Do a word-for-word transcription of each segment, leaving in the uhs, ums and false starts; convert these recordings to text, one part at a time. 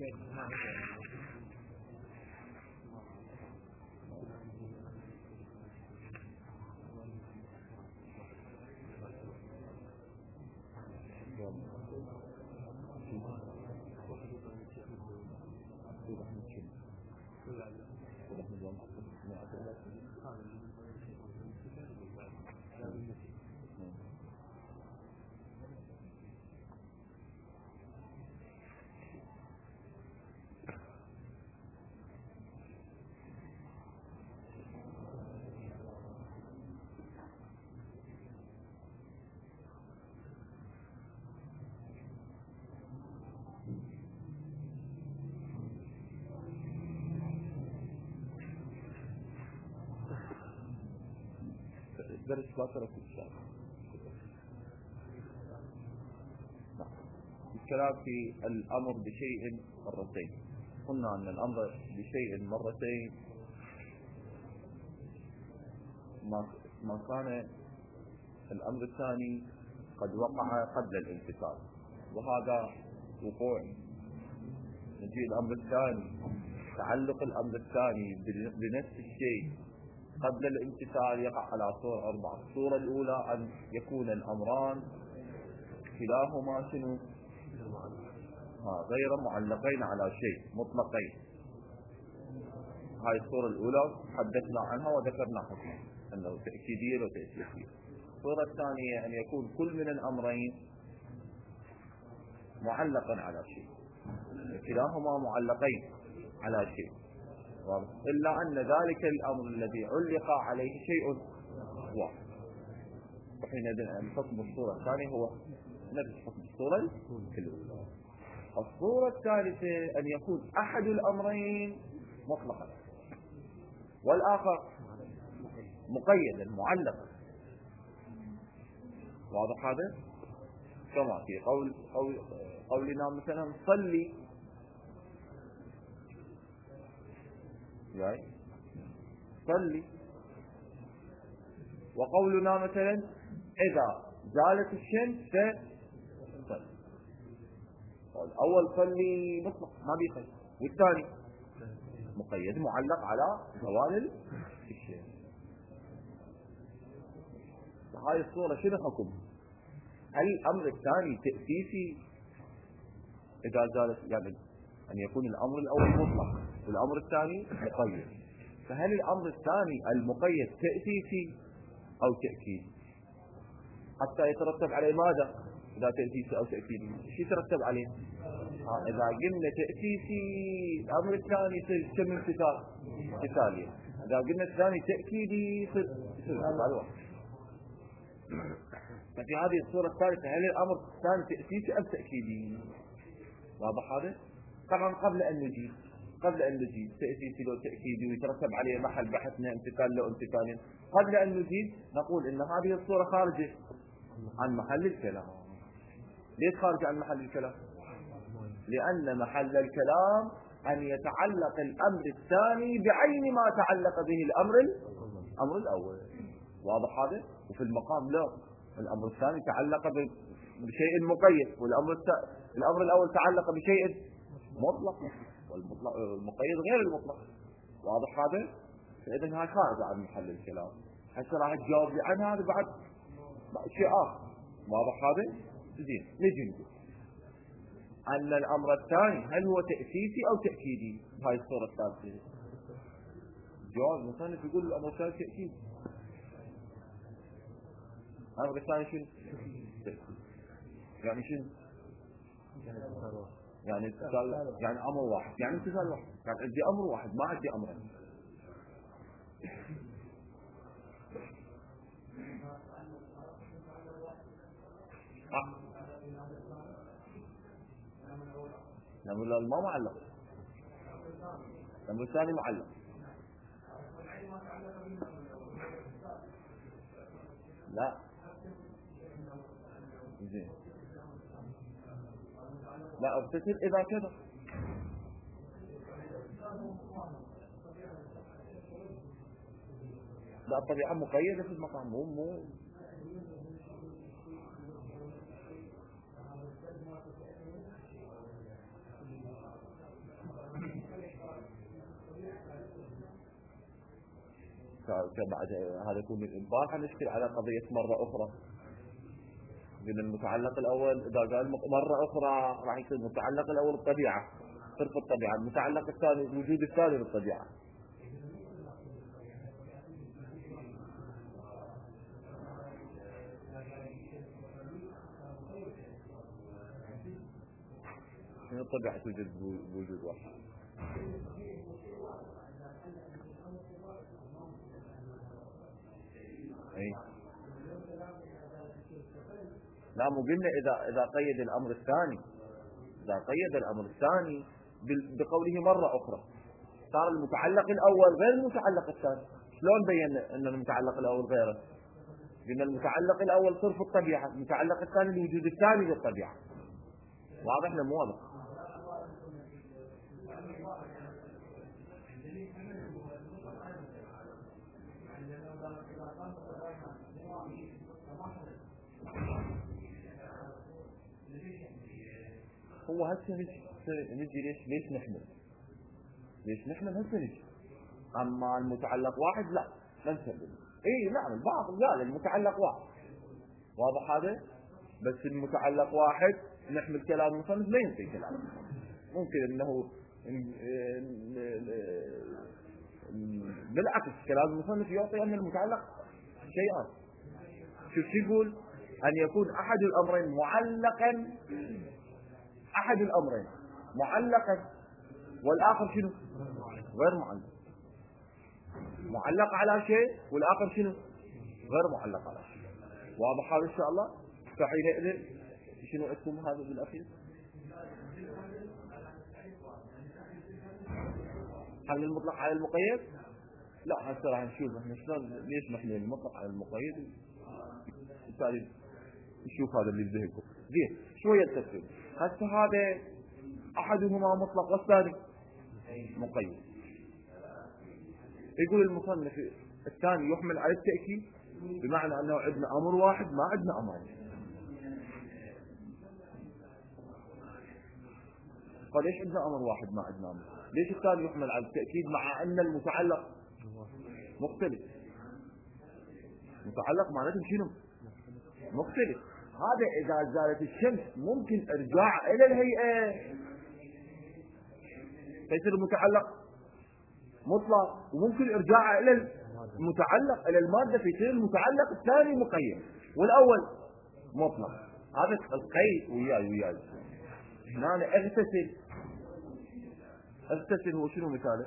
درس باطرة في الشام. الكلام في الأمر بشيء مرتين. قلنا أن الأمر بشيء مرتين ما كان الأمر الثاني قد وقع قبل الامتثال، وهذا وقوع. نجي الأمر الثاني، تعلق الأمر الثاني بنفس الشيء قبل الامتثال يقع على صور أربعة. الصورة الأولى أن يكون الأمران كلاهما شنو؟ ها غير معلقين على شيء، مطلقين. هاي الصورة الأولى حدثنا عنها وذكرنا حكمها أنه تأكيدية وتأكيدية. الصورة الثانية أن يكون كل من الأمرين معلقا على شيء، كلاهما معلقين على شيء، إلا أن ذلك الأمر الذي علق عليه شيء واحد، وحينئذ أن حكم الصورة الثانية هو نفس حكم الصورة الأولى. الصورة الثالثة أن يكون أحد الأمرين مطلقا والآخر مقيدا معلقا. واضح هذا؟ كما في قول قول قولنا مثلا صلي، يعني صلي، وقولنا مثلا إذا زالت الشمس فصلي. الأول صلي مطلق ما بيخل، والثاني مقيد معلق على زوال الشمس. هاي الصورة شنو حكم؟ هل الأمر الثاني تأسيسي إذا زالت، يعني أن يكون الأمر الأول مطلق والأمر الثاني مقيد، فهل الأمر الثاني المقيد تأسيسي أو تأكيدي؟ حتى يترتب عليه ماذا؟ إذا تأسيسي أو تأكيدي شو يترتب عليه؟ ها إذا قلنا تأسيسي الأمر الثاني يصير كم امتثال؟ امتثالية. إذا قلنا الثاني تأكيدي يصير يصير هذا واحد. ففي هذه الصورة الثالثة هل الأمر الثاني تأسيسي أم تأكيدي؟ واضح هذا؟ طبعا قبل أن نجيب قبل أن نجيب تأسيسي لو تأكيدي ويترتب عليه محل بحثنا امتثال لو امتثال، قبل أن نجيب نقول إن هذه الصورة خارجة عن محل الكلام. ليش خارجة عن محل الكلام؟ لأن محل الكلام أن يتعلق الأمر الثاني بعين ما تعلق به الأمر الأمر الأول. واضح هذا؟ وفي المقام لا، الأمر الثاني تعلق بشيء مقيد، والأمر الأمر الأول تعلق بشيء مطلق، والمطلق المقيد غير المطلق. واضح هذا؟ فإذا هاي خارجة عن محل الكلام. هسه راح تجاوب لي عن هذا بعد شيء آخر. واضح هذا؟ زين نجي نقول أن الأمر الثاني هل هو تأسيسي أو تأكيدي؟ هاي الصورة الثالثة جواب مثلا يقول الأمر الثاني تأكيدي. الأمر الثاني شنو؟ يعني شنو؟ يعني امتثال، يعني أمر واحد، يعني امتثال واحد، يعني عندي أمر واحد ما عندي أمرين. آه. الأمر الأول ما معلق، الأمر الثاني معلق. لا زين، لا ابتسم إذا كذا. لا الطبيعة مقيدة في المقام، مو مو بعد هذا يكون البارحة نشكل على قضية مرة أخرى. قلنا المتعلق الأول إذا قال مرة أخرى راح يصير المتعلق الأول الطبيعة، صرف الطبيعة، المتعلق الثاني الوجود الثاني للطبيعة. شنو الطبيعة توجد بوجود واحد؟ أي لا، مو قلنا إذا إذا قيد الأمر الثاني، إذا قيد الأمر الثاني بقوله مرة أخرى صار المتعلق الأول غير المتعلق الثاني. شلون بين أن المتعلق الأول غيره؟ قلنا المتعلق الأول صرف الطبيعة، المتعلق الثاني الوجود الثاني للطبيعة. واضح ولا مو واضح؟ هو هسه نجي ليش ليش نحمل ليش نحمل هسه نجي. اما المتعلق واحد لا ما نسلم. اي نعم البعض قال المتعلق واحد، واضح هذا، بس المتعلق واحد نحمل كلام المصنف ما ينفي كلام. ممكن انه بالعكس كلام المصنف يعطي ان المتعلق شيئان. شوف شو يقول؟ ان يكون احد الامرين معلقا، احد الامرين معلقا والاخر شنو؟ غير معلق. معلق على شيء والاخر شنو؟ غير معلق على شيء. واضح هذا ان شاء الله؟ فحينئذ شنو اسم هذا بالاخير؟ حمل المطلق على المقيد؟ لا هسه راح نشوف احنا شلون ليش نحمل المطلق على المقيد. بالتالي نشوف هذا اللي بذهنكم. زين شويه التفصيل. هسه هذا احدهما مطلق والثاني مقيد. يقول المصنف الثاني يحمل على التأكيد بمعنى انه عندنا امر واحد ما عندنا امرين. فليش عندنا امر واحد ما عندنا امر؟ ليش الثاني يحمل على التأكيد مع ان المتعلق مختلف؟ متعلق معناته شنو؟ مختلف. هذا اذا زالت الشمس ممكن ارجاع الى الهيئة فيصير المتعلق مطلق، وممكن ارجاعه الى المتعلق الى المادة فيصير المتعلق الثاني مقيد والاول مطلق. هذا القيد وياي وياي. هنا أنا اغتسل، اغتسل هو شنو مثاله؟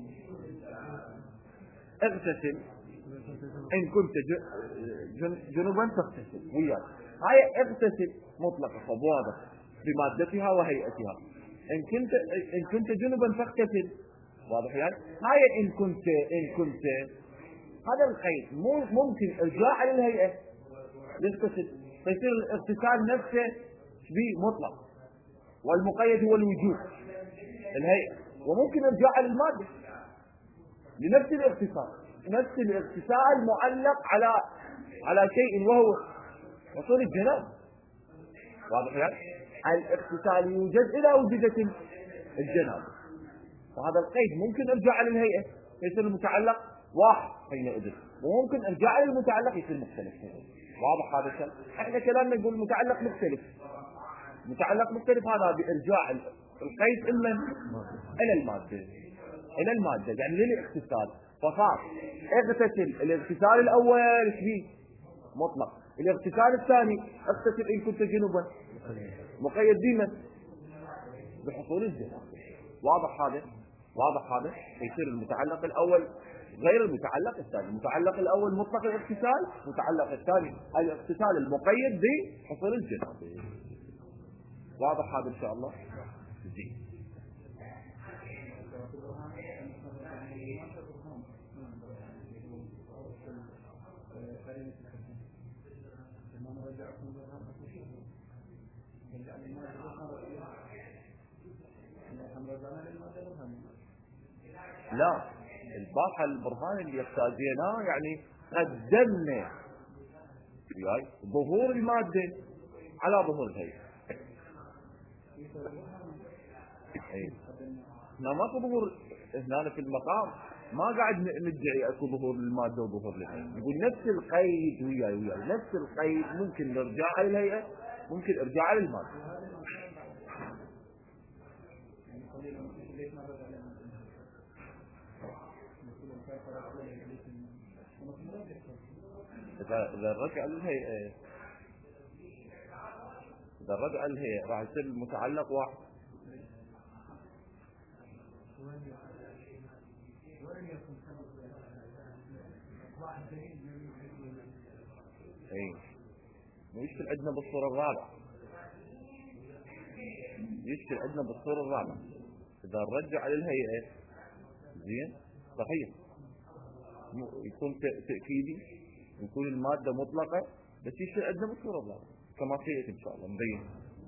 اغتسل ان كنت جنبا تغتسل وياي. هاي اغتسل مطلقة فواضح بمادتها وهيئتها. ان كنت ان كنت جنبا فاغتسل، واضح يعني؟ هاي ان كنت ان كنت هذا القيد ممكن ارجاع للهيئة يغتسل فيصير الاغتسال نفسه شبيه مطلق، والمقيد هو الوجود الهيئة، وممكن ارجاع للمادة لنفس الاغتسال. نفس الاغتسال معلق على على شيء وهو وصول الجناب، واضح يعني؟ الاغتسال يوجد إذا وجدت الجناب، وهذا القيد ممكن ارجاع للهيئة يصير المتعلق واحد حينئذ، وممكن ارجاع للمتعلق يصير مختلف. واضح هذا الشيء؟ احنا كلامنا نقول المتعلق مختلف، متعلق مختلف هذا بارجاع القيد اما الى المادة الى المادة يعني للاغتسال. فصار اغتسل الاغتسال الاول فيه مطلق، الاغتسال الثاني اغتسل ان كنت جنبا مقيد بما بحصول الجناب. واضح هذا؟ واضح هذا؟ يصير المتعلق الاول غير المتعلق الثاني. المتعلق الاول مطلق الاغتسال، المتعلق الثاني الاغتسال المقيد بحصول الجناب. واضح هذا ان شاء الله؟ زين. لا الباحة البرهان اللي يحتاجيناه يعني قدمنا وياي ظهور المادة على ظهور الهيئة. اي هنا ما في ظهور هنا في المقام ما قاعد ندعي اكو ظهور للماده وظهور للهيئه، نقول نفس القيد وياي وياي نفس القيد، ممكن نرجع على الهيئه ممكن ارجع على الماده. اذا اذا رجع للهيئه اذا رجع للهيئه راح يصير المتعلق واحد. اي يشكل عندنا بالصورة الرابعة، يشكل عندنا بالصورة الرابعة إذا نرجع على الهيئة زين صحيح يكون تأكيدي يكون المادة مطلقة، بس يشكل عندنا بالصورة الرابعة كما سيأتي إن شاء الله نبين.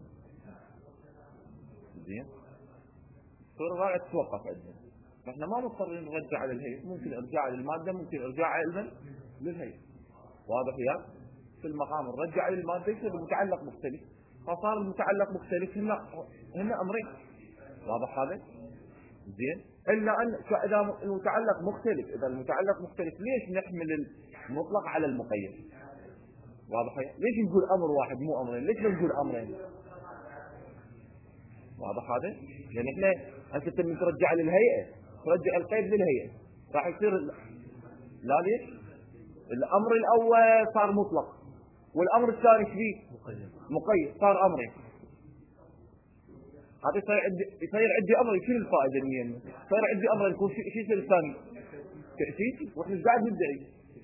زين الصورة الرابعة تتوقف عندنا، فإحنا ما مضطرين نرجع على الهيئة، ممكن ارجع على المادة ممكن ارجع على للهيئة. واضح يا؟ في المقام نرجع على المادة يصير المتعلق مختلف، فصار المتعلق مختلف هنا هنا امرين. واضح هذا؟ زين الا ان اذا المتعلق مختلف، اذا المتعلق مختلف ليش نحمل المطلق على المقيد؟ واضح؟ ليش نقول امر واحد مو امرين؟ ليش نقول امرين؟ واضح هذا؟ يعني احنا انت تبي ترجع للهيئه ترجع القيد للهيئه راح يصير لا ليش؟ الامر الاول صار مطلق والامر الثاني شبيه مقيد صار امرين. هذا يصير عندي يصير عندي امر شنو الفائده منين؟ يصير عندي امر يكون شيء يصير الثاني تأكيد، واحنا قاعد ندعي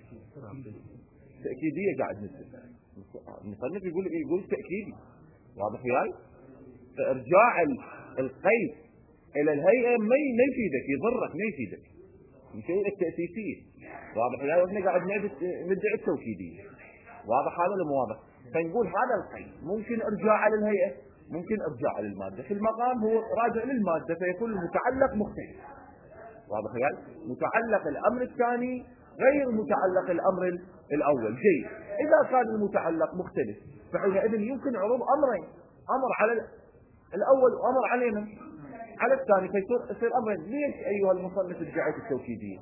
تأكيدية قاعد ندعي. المصنف يقول يقول تأكيدي. واضح وياي؟ فارجاع القيد الى الهيئه ما يفيدك يضرك ما يفيدك يسوي التأسيسية. واضح وياي؟ واحنا قاعد ندعي التوكيدية. واضح هذا ولا مو واضح؟ فنقول هذا القيد ممكن ارجاع على الهيئة ممكن ارجع على المادة، في المقام هو راجع للمادة فيكون المتعلق مختلف. واضح وياي؟ متعلق الامر الثاني غير متعلق الامر الاول. جيد، اذا كان المتعلق مختلف فحينئذ يمكن عروض امرين، امر على الاول وامر علينا على الثاني فيصير يصير امرين. ليش ايها المصنف ادعيت التوكيدية؟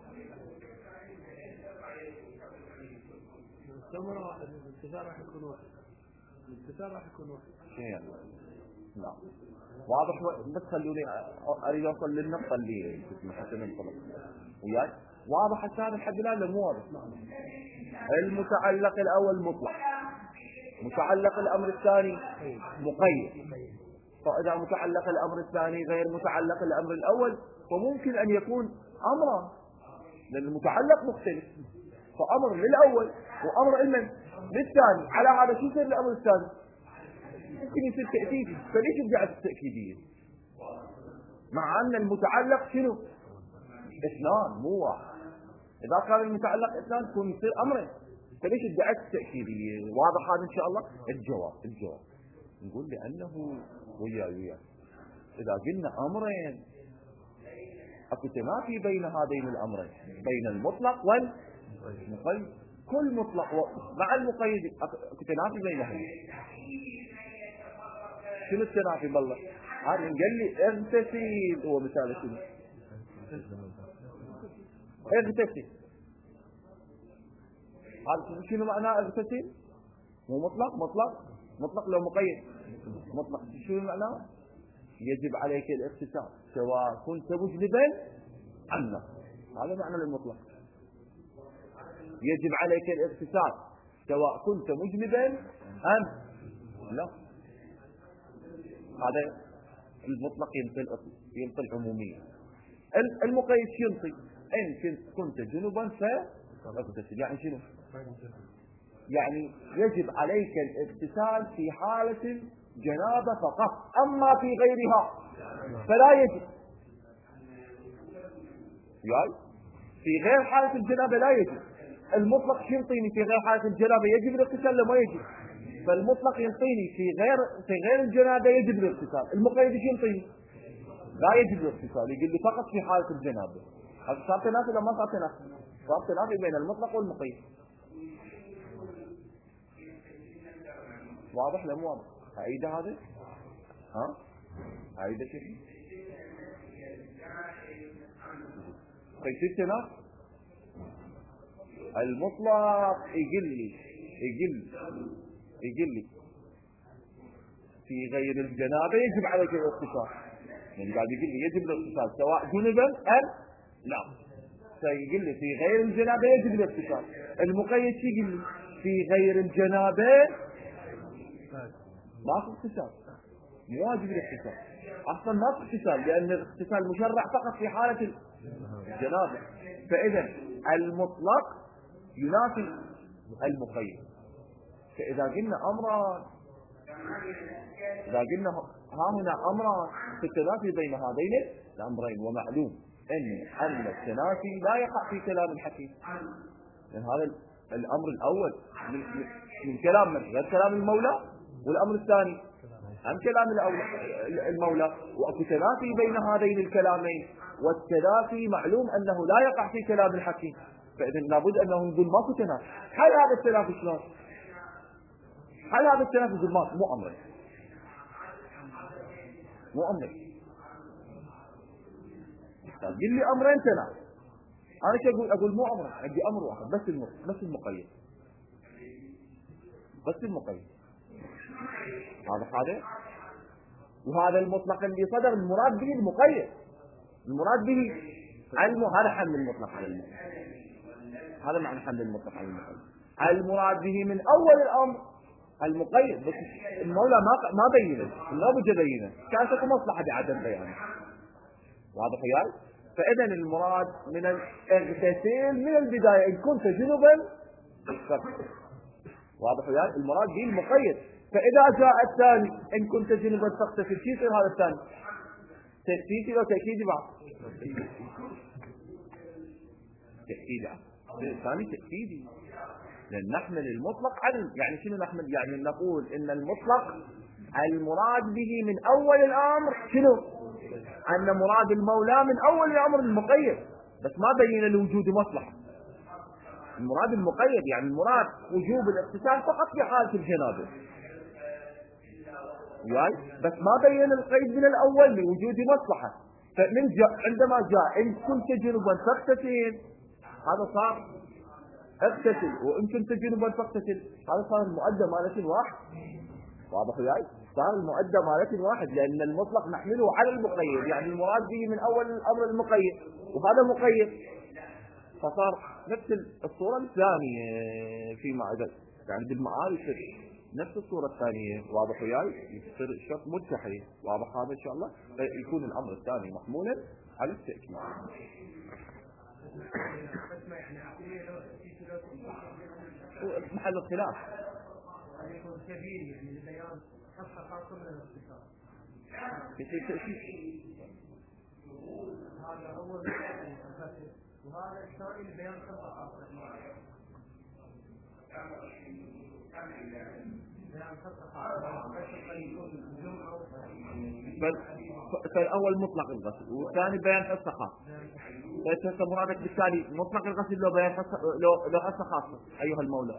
الثمرة واحد، الانتفاع راح يكون واحد، الانتفاع راح يكون واحد. شنو يعني؟ لا واضح، بس خلوني اريد اوصل للنقطة اللي كنت حتى ننطلق وياي. واضح هسه لحد الان مو واضح؟ المتعلق الاول مطلق، متعلق الامر الثاني مقيد. فاذا متعلق الامر الثاني غير متعلق الامر الاول فممكن ان يكون امرا لان المتعلق مختلف، فامر للاول وامر لمن؟ للثاني. على هذا شو يصير الامر الثاني؟ ممكن يصير تأكيدي. فليش ادعت التأكيدية مع ان المتعلق شنو؟ اثنان مو واحد. اذا كان المتعلق اثنان يكون يصير امرين، فليش ادعت التأكيدية؟ واضح هذا ان شاء الله؟ الجواب الجواب نقول لانه ويا ويا اذا قلنا امرين اكو تنافي بين هذين الامرين، بين المطلق والمقيد. كل مطلق مع المقيد اكو تنافي بينهم. شنو التنافي بالله؟ هذا قال لي اغتسل، هو مثال شنو؟ اغتسل. هذا شنو معناه اغتسل؟ مو مطلق؟ مطلق مطلق لو مقيد مطلق شنو معناه؟ يجب عليك الاغتسال سواء كنت مجنبا ام لا. هذا معنى المطلق. يجب عليك الاغتسال سواء كنت مجنبا ام لا. هذا المطلق ينطي ينطي العموميه. المقيد شو ينطي؟ ان كنت جنبا فاغتسل. يعني شنو؟ يعني يجب عليك الاغتسال في حالة الجنابة فقط، اما في غيرها فلا يجب. يعني في غير حالة الجنابة لا يجب. المطلق شو ينطيني؟ في غير حالة الجنابة يجب الاغتسال لما يجب. فالمطلق ينطيني في غير في غير الجنابة يجب الاغتسال. المقيد شو ينطيني؟ لا يجب الاغتسال، يقول لي فقط في حالة الجنابة. هذا صار تنافي ولا ما صار تنافي؟ صار تنافي بين المطلق والمقيد. واضح ولا مو واضح؟ أعيد هذا؟ ها؟ أعيد شيء؟ فيصير تناقض. المطلق يقول لي يقول يقول لي في غير الجنابه يجب عليك الاغتسال، يعني قاعد يقول لي يجب الاغتسال سواء جنبا ام لا. فيقول لي في غير الجنابه يجب الاغتسال. المقيد شو يقول لي؟ في غير الجنابه ما في اغتسال، مو واجب الاغتسال اصلا، ما في اغتسال، لان الاغتسال مشرع فقط في حاله الجنابه. فاذا المطلق ينافي المقيد. فاذا قلنا امران اذا قلنا ها هنا امران في التنافي بين هذين الامرين، ومعلوم ان ان التنافي لا يقع في كلام الحكيم، لان هذا الامر الاول من, من كلام من غير كلام المولى، والامر الثاني عن كلام المولى، واكو تنافي بين هذين الكلامين، والتنافي معلوم انه لا يقع في كلام الحكيم. فاذا لابد انه نقول ماكو تنافي. هل هذا التنافي شلون؟ هل هذا التنافي يقول ماكو؟ مو امر مو امر قل لي امرين تنافي، انا شو اقول؟ اقول مو امر، عندي امر واحد بس، المر بس المقيد بس المقيد هذا هذا وهذا المطلق اللي صدر المراد به المقيد، المراد به علم. هذا حمل المطلق على المقيد، هذا معنى حمل المطلق على المقيد. المراد به من اول الامر المقيد، بس المولى ما ما بينه، لا بد يبينه، كانت اكو مصلحه بعدم بيانه. واضح وياي؟ فاذا المراد من الاغتسال من البدايه ان كنت جنبا. واضح وياي؟ المراد به المقيد. فاذا جاء الثاني ان كنت جنبا فاغتسل، شو يصير هذا الثاني؟ تأكيدي لو تأكيدي بعض تأكيدي الثاني تأكيدي، لأن نحمل المطلق على، يعني شنو نحمل؟ يعني نقول إن المطلق المراد به من أول الأمر شنو؟ أن مراد المولى من أول الأمر المقيد، بس ما بين الوجود مصلحة. المراد المقيد يعني المراد وجوب الاغتسال فقط في حالة الجنابة، يعني بس ما بين القيد من الأول لوجود مصلحة. فمن جاء عندما جاء إن كنت جنبا فاغتسل، هذا صار اغتسل، وإن كنت جنبا فاغتسل هذا صار المؤدى مالة واحد. واضح وياي؟ صار المؤدى مالة واحد، لأن المطلق نحمله على المقيد، يعني المراد به من أول الأمر المقيد وهذا مقيد، فصار نفس الصورة الثانية فيما عدا يعني بالمعارف نفس الصورة الثانية. واضح وياي؟ يصير الشرط متحد. واضح هذا إن شاء الله؟ يكون الأمر الثاني محمولا على التأكيد. محل الخلاف يصير تأكيد. هذا أول وهذا الثاني بيان خمسة خاصة. فالأول مطلق الغسل والثاني بيان حصة خاصة. فأنت مرادك بالتالي مطلق الغسل لو بيان حصة لو لو حصة خاصة أيها المولى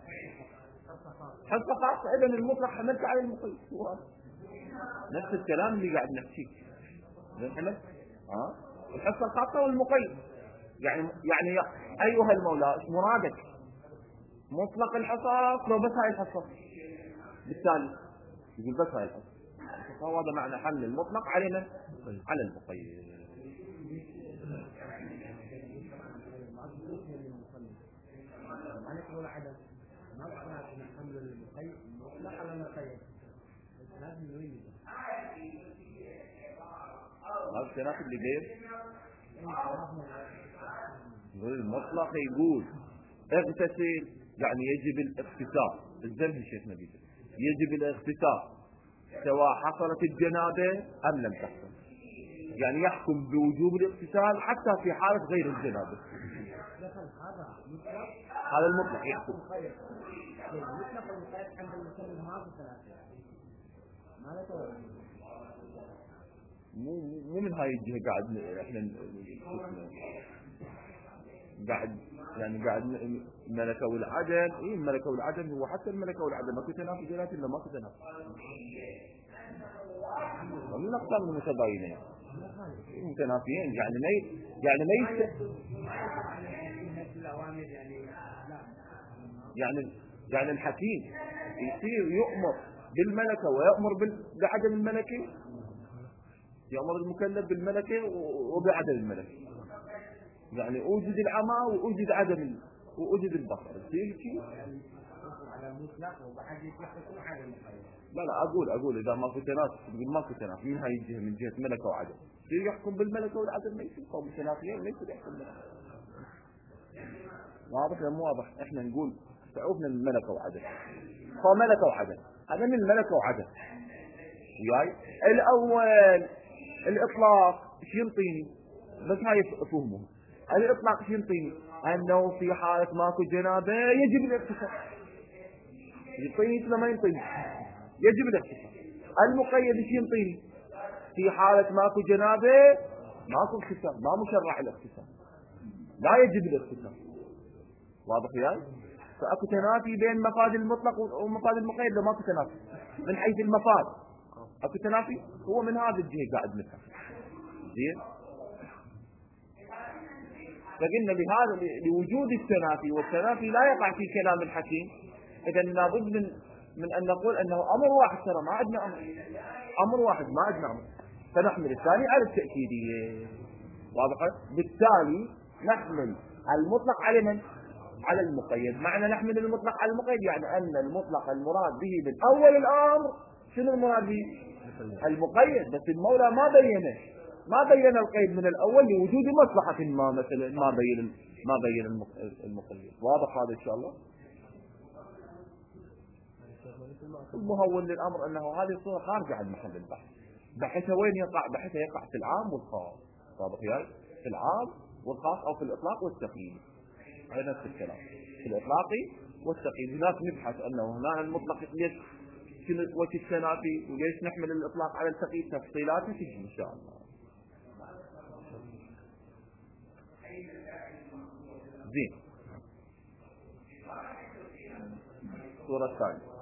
حصة خاصة. إذن المطلق حملت على المقيد، نفس الكلام اللي قاعد نحكيه. حمل ها الحصة الخاصة والمقيد، يعني يعني أيها المولى مرادك مطلق الحصص لو بس هاي الحصة، بالتالي يقول بس هاي الحصة. فهذا معنى حمل المطلق علينا على المقيد. هذا الكلام اللي غير المطلق يقول اغتسل يعني يجب الاغتسال، الزمن شيخنا بيقول يجب الاغتسال سواء حصلت الجنابة أم لم تحصل، يعني يحكم بوجوب الاغتسال حتى في حالة غير الجنابة. هذا المطلق يحكم. مو مو من هاي الجهة قاعد احنا قاعد يعني قاعد ملكة والعدم. ايه الملكة والعدم هو حتى الملكة والعدم ما تنافي جنات الا ما تنافي، ومن اقسام المتباينة. متنافيين يعني ما يعني ما يست... يعني يعني الحكيم يصير يؤمر بالملكة ويأمر بعدم الملكة، يأمر المكلف بالملكة وبعدم الملكة، يعني أوجد العمى وأوجد عدم وأوجد البصر. يصير شيء لا لا أقول أقول إذا ما في تنافس تقول ما في تنافس من هاي الجهة من جهة ملكة وعدم يصير يحكم بالملكة والعدم ما يصير قوم متنافيين ما يصير يحكم بالملكة. واضح ولا مو واضح؟ إحنا نقول تعوفنا من ملكة وعدم فملكة وعدم هذا من الملكة وعدم وياي. الأول الإطلاق شو ينطيني بس هاي فهمه الإطلاق شو ينطيني أنه في حالة ماكو جنابه يجب الاغتسال ينطيني ما ينطيني يجب الاغتسال. المقيد شو ينطيني في حالة ماكو جنابه ماكو اغتسال ما مشرع الاغتسال لا يجب الاغتسال. واضح وياي؟ فأكو تنافي بين مفاد المطلق ومفاد المقيد لو ماكو تنافي من حيث المفاد اكو تنافي هو من هذا الجهة قاعد نفهم زين. فقلنا لهذا لوجود التنافي والتنافي لا يقع في كلام الحكيم اذا لابد من من ان نقول انه امر واحد ترى ما عندنا امر امر واحد ما عندنا امر فنحمل الثاني على التأكيدية. واضح؟ بالتالي نحمل المطلق على من؟ على المقيد. معنى نحمل المطلق على المقيد يعني ان المطلق المراد به من اول الامر شنو المراد به؟ المقيد. بس المولى ما بينه ما بين القيد من الاول لوجود مصلحة ما مثلا ما بين ما بين المقيد. واضح هذا ان شاء الله؟ المهون للامر انه هذه الصورة خارجة عن محل البحث. بحثها وين يقع؟ بحثها يقع في العام والخاص. واضح يعني؟ في العام والخاص او في الاطلاق والتقييد على نفس الكلام في الاطلاقي والتقييد. هناك نبحث انه هنا المطلق ليش شنو وجه التنافي وليش نحمل الاطلاق على التقييد تفصيلاتها تجي ان شاء الله. زين. الصورة الثانية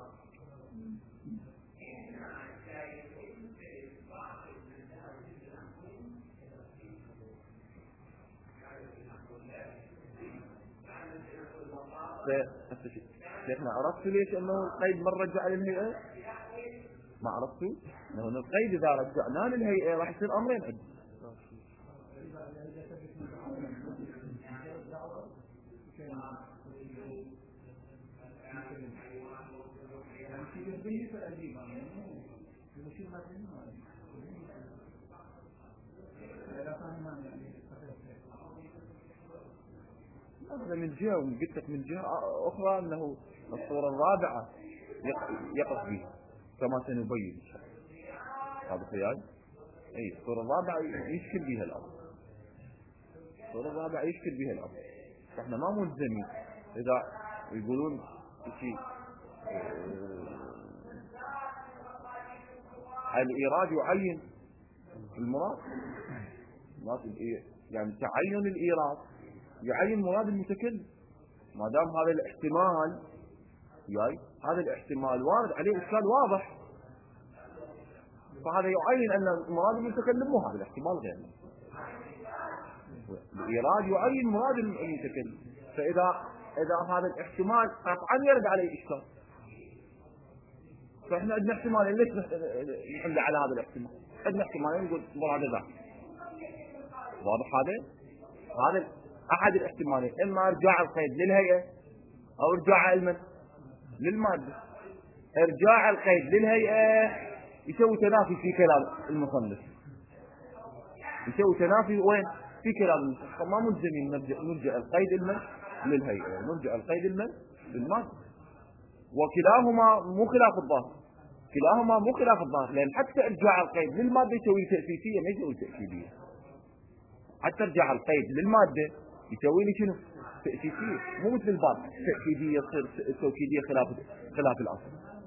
شيخنا عرفتوا ليش انه القيد من رجع للهيئة؟ ما عرفتوا؟ انه القيد اذا رجعناه للهيئة راح يصير امرين عندنا. هذا من جهة وقلت لك من جهة أخرى أنه الصورة الرابعة يقف بها كما سنبين هذا خيال. أي الصورة الرابعة يشكل بها الأمر الصورة الرابعة يشكل بها الأمر. فإحنا ما ملزمين إذا يقولون شيء الإيراد يعين المراد يعني تعين الإيراد يعين مراد المتكلم ما دام هذا الاحتمال يعني هذا الاحتمال وارد عليه إشكال واضح فهذا يعين أن مراد المتكلم مو هذا الاحتمال غير الإيراد يعين مراد المتكلم. فإذا إذا هذا الاحتمال قطعا يرد عليه إشكال فإحنا عندنا احتمالين ليش نحل على هذا الاحتمال؟ عندنا احتمالين نقول مراد ذاك. واضح هذا؟ هذا أحد الاحتمالين إما إرجاع القيد للهيئة أو إرجاع المن للمادة. إرجاع القيد للهيئة يسوي تنافي في كلام المصنف يسوي تنافي وين؟ في كلام المصنف. فما ملزمين نرجع, نرجع القيد المن للهيئة نرجع القيد المن للمادة وكلاهما مو خلاف الظاهر كلاهما مو خلاف الظاهر لأن حتى إرجاع القيد للمادة يسوي تأسيسية ما يسوي تأكيدية. حتى إرجاع القيد للمادة يسوي لي شنو؟ تأسيسية مو مثل الباب تأكيدية تصير توكيدية خلاف خلاف الأصل.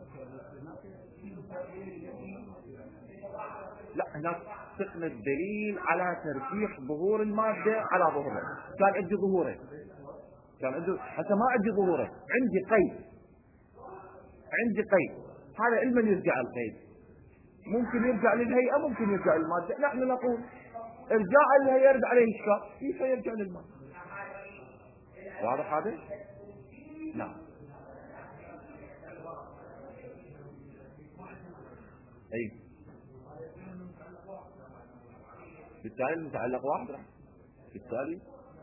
لا هناك تقنى الدليل على ترجيح ظهور المادة على ظهورها. كان عندي ظهورين كان عندي حتى ما عندي ظهورين عندي قيد عندي قيد هذا علما يرجع القيد ممكن يرجع للهيئة، ممكن يرجع للمادة. نحن نقول ارجاع الهيئة يرد عليه إشكال، كيف يرجع للمادة؟ واضح هذا؟ نعم. أي بالتالي المتعلق واحد راح بالتالي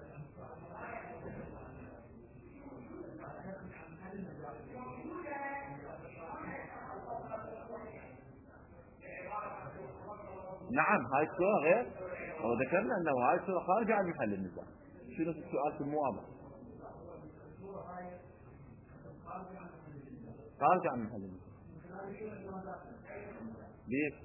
نعم. هاي الصورة غير، وذكرنا أنه هاي الصورة خارجة عن محل النزاع. شنو السؤال في الموابع؟ خارجة عن محل النزاع. ليش؟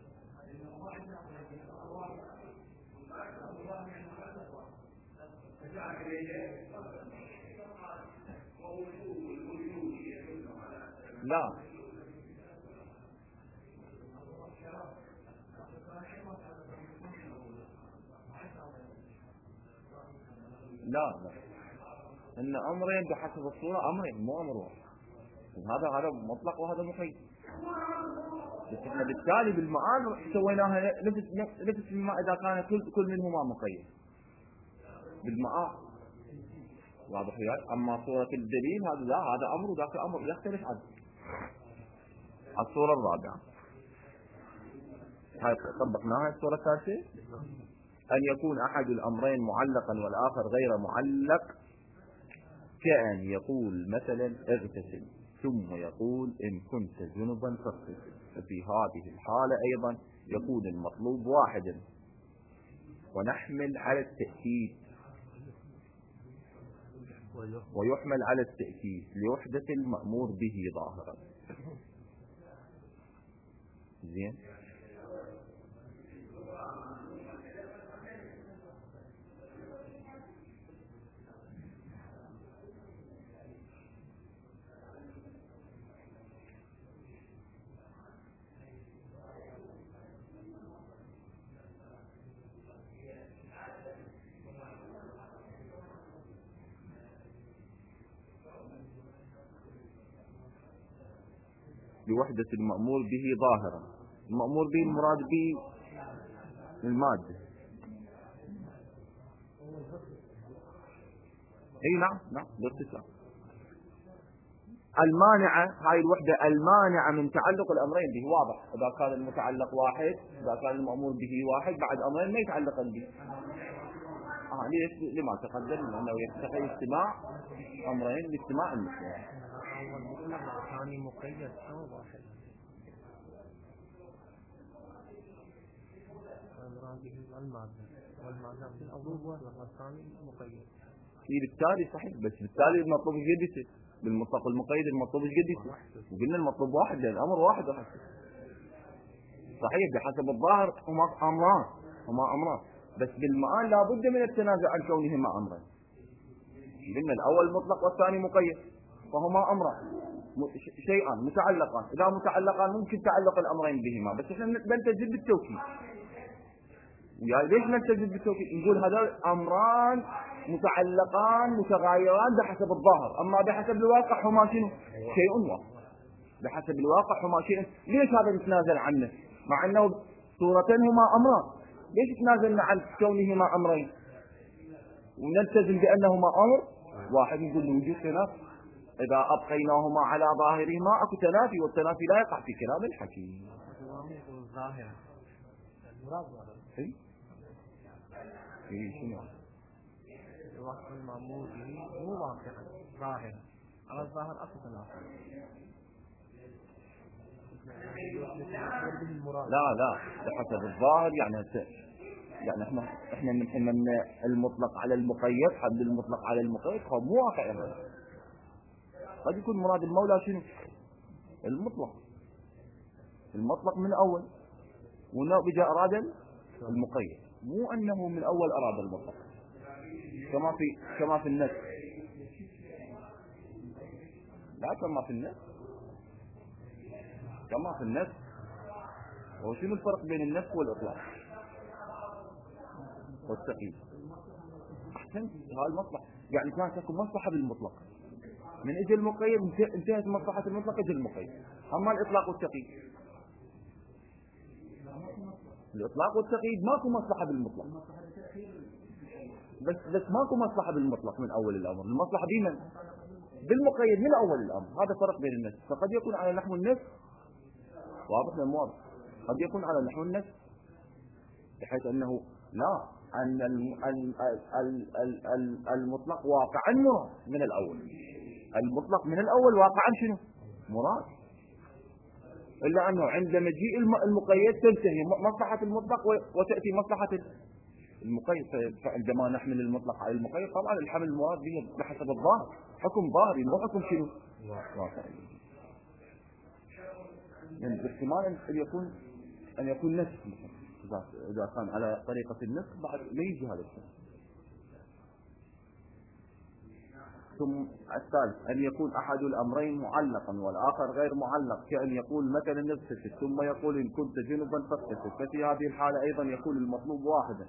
لا لا لا، ان امرين بحسب الصورة، امرين مو امر واحد. هذا هذا مطلق وهذا مقيد. بس احنا بالتالي بالمعاد سويناها نفس نفس ما اذا كان كل كل منهما مقيد بالمعاد. واضح وياي؟ اما صورة الدليل هذا لا، هذا امر وذاك امر يختلف عن الصورة الرابعة. هاي طبقناها. الصورة الثالثة أن يكون أحد الأمرين معلقا والآخر غير معلق، كأن يقول مثلا اغتسل ثم يقول إن كنت جنبا فاغتسل. ففي هذه الحالة أيضا يكون المطلوب واحدا، ونحمل على التأكيد ويحمل على التأكيد لوحدة المأمور به ظاهرا. زين. لوحدة المأمور به ظاهرا. المأمور به المراد به المادة. اي نعم نعم باختصار. المانعة هاي الوحدة المانعة من تعلق الأمرين به. واضح؟ إذا كان المتعلق واحد، إذا كان المأمور به واحد، بعد أمرين ما يتعلقن به. آه ليش؟ لما تقدم أنه يستحيل اجتماع أمرين لاجتماع المثلين. أول مطلق والثاني مقيد أو واحد. المراد به المادة، والمادة في الأول والثاني مقيد. في بالتالي صحيح، بس بالتالي المطلوب ايش قد يصير؟ بالمطلق والمقيد المطلوب ايش قد يصير؟ وقلنا المطلوب واحد لأن الأمر واحد وحسب. صحيح بحسب الظاهر هما أمران، هما أمران، بس بالمآل لا بد من التنازع عن كونهما أمرين. قلنا الأول مطلق والثاني مقيد، فهما أمران شيئان متعلقان. إذا متعلقان ممكن تعلق الأمرين بهما، بس احنا ننتجد بالتوكيد. يعني ليش ننتجد بالتوكيد؟ نقول هذا أمران متعلقان متغايران بحسب الظاهر، أما بحسب الواقع هما شنو؟ شيء واحد. بحسب الواقع هما شيء. ليش هذا نتنازل عنه مع أنه صورتين هما أمران؟ ليش تنازلنا عن كونهما أمرين ونلتزم بأنهما أمر واحد؟ نقول لوجود خلاف. إذا أبقيناهما على ظاهرهما أكو تنافي، والتنافي لا يقع في كلام الحكيم. ظاهرة المراد ظاهرة. إيه إيه شنو؟ الوصف المأمور به مو واقعا ظاهرا، على الظاهر أكو تنافي. لا لا بحسب الظاهر يعني يعني احنا احنا احنا من المطلق على المقيد، حد المطلق على المقيد هو مو واقع. قد يكون مراد المولى شنو؟ المطلق. المطلق من اول ونوع بجاء اراد المقيد، مو انه من اول اراد المطلق. كما في كما في النسخ. لا كما في النسخ. كما في النسخ. وشنو الفرق بين النسخ والاطلاق والتقييد؟ احسنت. هاي المصلحه يعني كانت تكون مصلحه بالمطلق، من اجل المقيد انتهت مصلحه المطلق اجل المقيد. اما الاطلاق والتقييد الإطلاق والتقييد ماكو مصلحة بالمطلق، بس بس ماكو مصلحة بالمطلق من أول الأمر، المصلحة بمن؟ بالمقيد من أول الأمر. هذا فرق بين النسخ. فقد يكون على نحو النسخ، واضح ولا واضح؟ قد يكون على نحو النسخ بحيث أنه لا، أن المطلق واقعا مراد من الأول، المطلق من الأول واقعا شنو؟ مراد، إلا أنه عند مجيء المقيد تنتهي مصلحة المطلق وتأتي مصلحة المقيد. فعندما نحمل المطلق على المقيد طبعا الحمل المراد به بحسب الظاهر، حكم ظاهري مو حكم شنو؟ واقعي. يعني باحتمال أن يكون أن يكون نسخ إذا كان على طريقة النسخ بعد لا يجي هذا الشيء. ثم الثالث أن يكون أحد الأمرين معلقا والآخر غير معلق، كأن يقول مثلا نغتسل ثم يقول إن كنت جنبا فاغتسل، ففي هذه الحالة أيضا يكون المطلوب واحدا،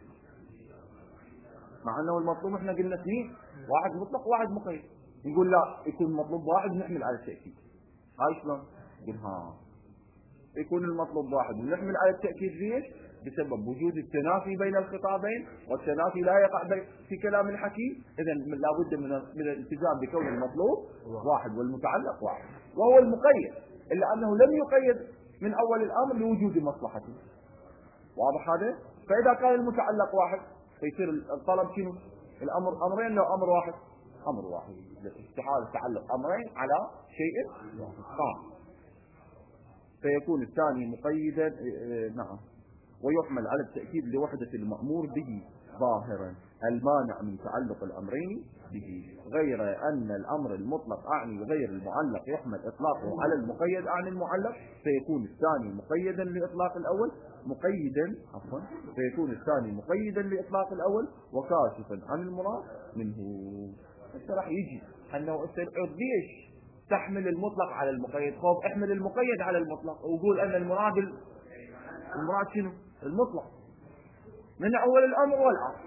مع أنه المطلوب احنا قلنا اثنين، واحد مطلق وواحد مقيد. نقول لا، يكون المطلوب واحد نحمل على التأكيد. هاي شلون؟ نقول ها يكون المطلوب واحد ونحمل على التأكيد ليش؟ بسبب وجود التنافي بين الخطابين، والتنافي لا يقع في كلام الحكيم، إذن لابد من من الالتزام بكون المطلوب واحد والمتعلق واحد، وهو المقيد، إلا أنه لم يقيد من أول الأمر لوجود مصلحته. واضح هذا؟ فإذا كان المتعلق واحد فيصير الطلب شنو؟ الأمر أمرين لو أمر واحد؟ أمر واحد، استحالة تعلق أمرين على شيء واحد، فيكون الثاني مقيدا. نعم. ويحمل على التأكيد لوحدة المأمور به ظاهرا المانع من تعلق الأمرين به، غير أن الأمر المطلق أعني غير المعلق يحمل إطلاقه على المقيد أعني المعلق، فيكون الثاني مقيدا لإطلاق الأول مقيدا عفوا فيكون الثاني مقيدا لإطلاق الأول وكاشفا عن المراد منه. راح يجي أنه ليش تحمل المطلق على المقيد؟ خوف احمل المقيد على المطلق وقول أن المراد المراد شنو؟ المطلق من أول الأمر والآخر.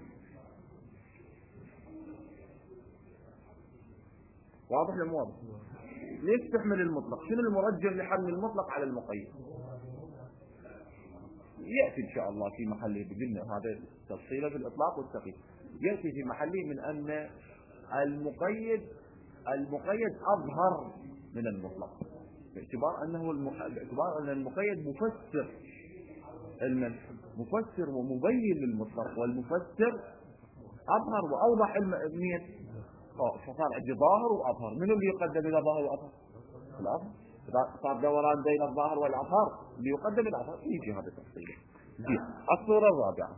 واضح ولا مو واضح؟ ليش تحمل المطلق؟ شنو المرجح لحمل المطلق على المقيد؟ يأتي إن شاء الله في محله، بقلنا هذا تفصيله في الإطلاق والتقييد، يأتي في محله من أن المقيد المقيد أظهر من المطلق، باعتبار أنه الم... باعتبار أن المقيد مفسر المن... مفسر ومبين للمطلق، والمفسر أظهر وأوضح المين، فصار عندي ظاهر وأظهر. من اللي يقدم إلى ظاهر وأظهر؟ الأظهر. إذا صار دوران بين الظاهر والأظهر اللي يقدم الأظهر، يجي هذا التفصيل. زين. الصورة الرابعة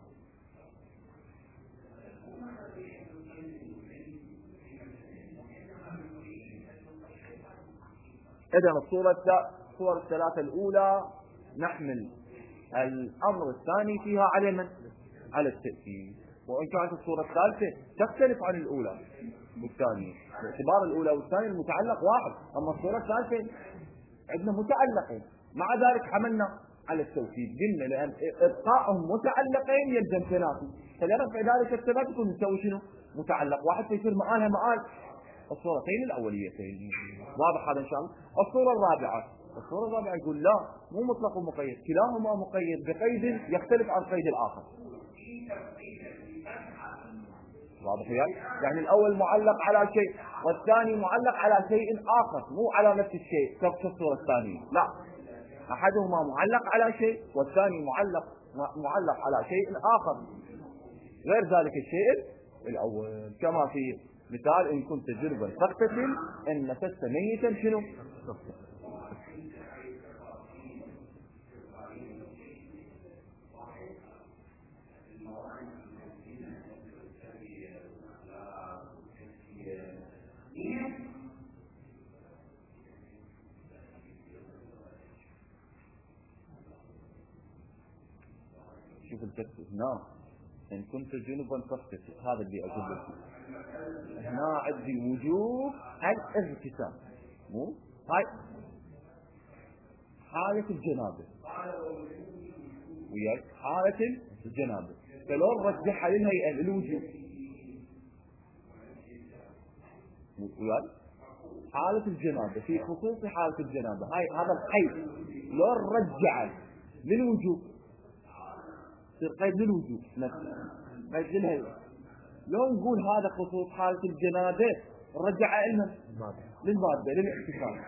إذا الصورة الصور الثلاثة الأولى نحمل الأمر الثاني فيها على من؟ على التأكيد، وإن كانت الصورة الثالثة تختلف عن الأولى والثانية، باعتبار الأولى والثانية المتعلق واحد، أما الصورة الثالثة عندنا متعلقين، مع ذلك حملنا على التوكيد. قلنا لأن إبقائهم متعلقين يلزم تنافي، فلرفع ذلك التنافي يكون نسوي شنو؟ متعلق واحد فيصير مآلها مآل الصورتين الأوليتين. واضح هذا إن شاء الله. الصورة الرابعة الصورة الرابعة يقول لا، مو مطلق ومقيد، كلاهما مقيد بقيد يختلف عن قيد الآخر. واضح يعني؟ يعني الأول معلق على شيء والثاني معلق على شيء آخر، مو على نفس الشيء كالصورة الصورة الثانية، لا، أحدهما معلق على شيء والثاني معلق معلق على شيء آخر غير ذلك الشيء الأول، كما في مثال إن كنت جنبا فاغتسل إن نفست ميتا شنو؟ شوف التفسير هنا إن كنت جنبا فاغتسل، هذا اللي أقول لك هنا عندي وجوب الاغتسال، مو هاي حالة الجنابة وياك حالة الجنابة، فلو رجحها للهيئة الوجوب وياك حالة الجنابة في خصوص حالة الجنابة، هاي هذا الحيث لو رجع للوجوب يصير قيد للوجود نفسه، قيد للهيئة. لو نقول هذا خصوص حالة الجنابة نرجع علمه للمادة للاغتسال.